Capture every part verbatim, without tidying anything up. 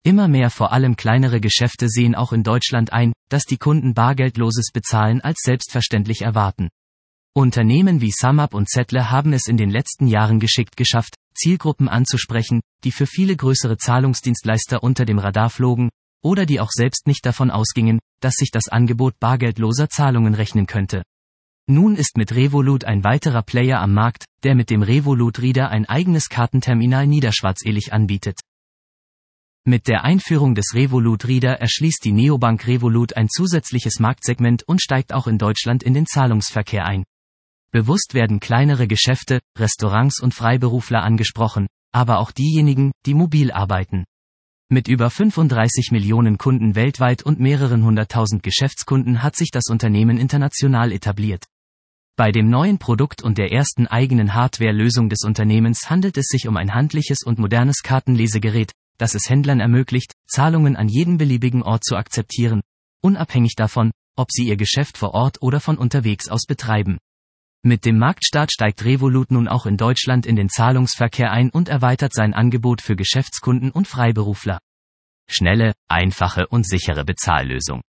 Immer mehr vor allem kleinere Geschäfte sehen auch in Deutschland ein, dass die Kunden bargeldloses Bezahlen als selbstverständlich erwarten. Unternehmen wie SumUp und Zettle haben es in den letzten Jahren geschickt geschafft, Zielgruppen anzusprechen, die für viele größere Zahlungsdienstleister unter dem Radar flogen, oder die auch selbst nicht davon ausgingen, dass sich das Angebot bargeldloser Zahlungen rechnen könnte. Nun ist mit Revolut ein weiterer Player am Markt, der mit dem Revolut Reader ein eigenes Kartenterminal niederschwarzelig anbietet. Mit der Einführung des Revolut Reader erschließt die Neobank Revolut ein zusätzliches Marktsegment und steigt auch in Deutschland in den Zahlungsverkehr ein. Bewusst werden kleinere Geschäfte, Restaurants und Freiberufler angesprochen, aber auch diejenigen, die mobil arbeiten. Mit über fünfunddreißig Millionen Kunden weltweit und mehreren hunderttausend Geschäftskunden hat sich das Unternehmen international etabliert. Bei dem neuen Produkt und der ersten eigenen Hardware-Lösung des Unternehmens handelt es sich um ein handliches und modernes Kartenlesegerät, das es Händlern ermöglicht, Zahlungen an jedem beliebigen Ort zu akzeptieren, unabhängig davon, ob sie ihr Geschäft vor Ort oder von unterwegs aus betreiben. Mit dem Marktstart steigt Revolut nun auch in Deutschland in den Zahlungsverkehr ein und erweitert sein Angebot für Geschäftskunden und Freiberufler. Schnelle, einfache und sichere Bezahllösung.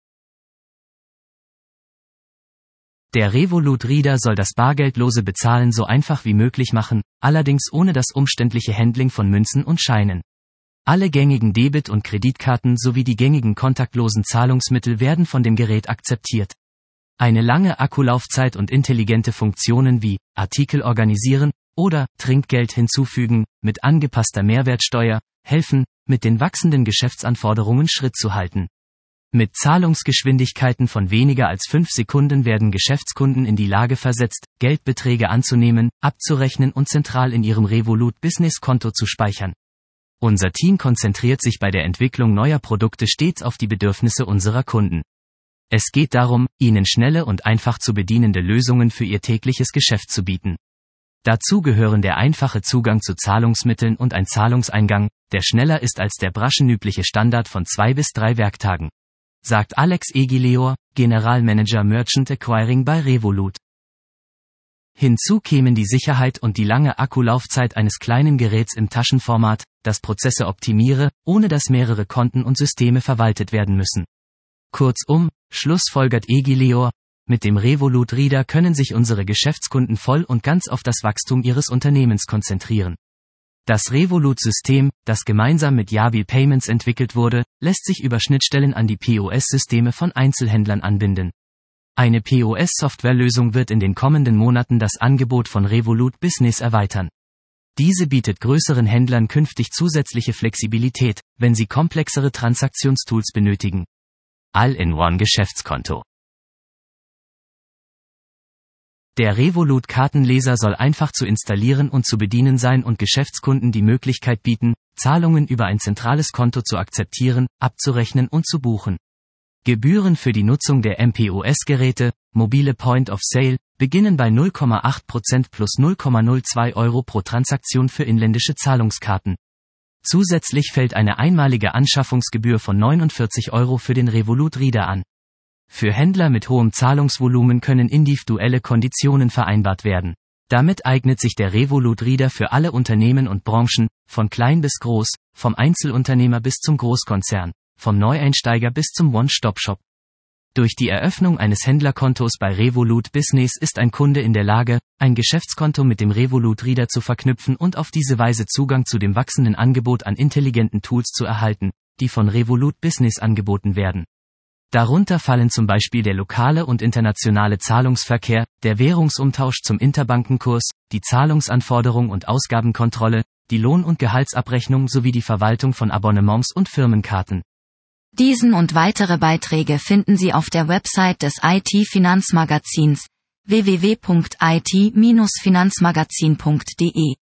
Der Revolut Reader soll das bargeldlose Bezahlen so einfach wie möglich machen, allerdings ohne das umständliche Handling von Münzen und Scheinen. Alle gängigen Debit- und Kreditkarten sowie die gängigen kontaktlosen Zahlungsmittel werden von dem Gerät akzeptiert. Eine lange Akkulaufzeit und intelligente Funktionen wie Artikel organisieren oder Trinkgeld hinzufügen mit angepasster Mehrwertsteuer helfen, mit den wachsenden Geschäftsanforderungen Schritt zu halten. Mit Zahlungsgeschwindigkeiten von weniger als fünf Sekunden werden Geschäftskunden in die Lage versetzt, Geldbeträge anzunehmen, abzurechnen und zentral in ihrem Revolut Business-Konto zu speichern. Unser Team konzentriert sich bei der Entwicklung neuer Produkte stets auf die Bedürfnisse unserer Kunden. Es geht darum, ihnen schnelle und einfach zu bedienende Lösungen für ihr tägliches Geschäft zu bieten. Dazu gehören der einfache Zugang zu Zahlungsmitteln und ein Zahlungseingang, der schneller ist als der branchenübliche Standard von zwei bis drei Werktagen, sagt Alex Egileor, Generalmanager Merchant Acquiring bei Revolut. Hinzu kämen die Sicherheit und die lange Akkulaufzeit eines kleinen Geräts im Taschenformat, das Prozesse optimiere, ohne dass mehrere Konten und Systeme verwaltet werden müssen. Kurzum, schlussfolgert Egileor, mit dem Revolut Reader können sich unsere Geschäftskunden voll und ganz auf das Wachstum ihres Unternehmens konzentrieren. Das Revolut-System, das gemeinsam mit Yabil Payments entwickelt wurde, lässt sich über Schnittstellen an die P O S-Systeme von Einzelhändlern anbinden. Eine P O S-Softwarelösung wird in den kommenden Monaten das Angebot von Revolut Business erweitern. Diese bietet größeren Händlern künftig zusätzliche Flexibilität, wenn sie komplexere Transaktionstools benötigen. All-in-One-Geschäftskonto. Der Revolut-Kartenleser soll einfach zu installieren und zu bedienen sein und Geschäftskunden die Möglichkeit bieten, Zahlungen über ein zentrales Konto zu akzeptieren, abzurechnen und zu buchen. Gebühren für die Nutzung der M P O S-Geräte, mobile Point of Sale, beginnen bei null Komma acht Prozent plus null Komma null zwei Euro pro Transaktion für inländische Zahlungskarten. Zusätzlich fällt eine einmalige Anschaffungsgebühr von neunundvierzig Euro für den Revolut Reader an. Für Händler mit hohem Zahlungsvolumen können individuelle Konditionen vereinbart werden. Damit eignet sich der Revolut Reader für alle Unternehmen und Branchen, von klein bis groß, vom Einzelunternehmer bis zum Großkonzern, vom Neueinsteiger bis zum One-Stop-Shop. Durch die Eröffnung eines Händlerkontos bei Revolut Business ist ein Kunde in der Lage, ein Geschäftskonto mit dem Revolut Reader zu verknüpfen und auf diese Weise Zugang zu dem wachsenden Angebot an intelligenten Tools zu erhalten, die von Revolut Business angeboten werden. Darunter fallen zum Beispiel der lokale und internationale Zahlungsverkehr, der Währungsumtausch zum Interbankenkurs, die Zahlungsanforderung und Ausgabenkontrolle, die Lohn- und Gehaltsabrechnung sowie die Verwaltung von Abonnements und Firmenkarten. Diesen und weitere Beiträge finden Sie auf der Website des I T-Finanzmagazins w w w punkt i t Bindestrich finanzmagazin punkt d e.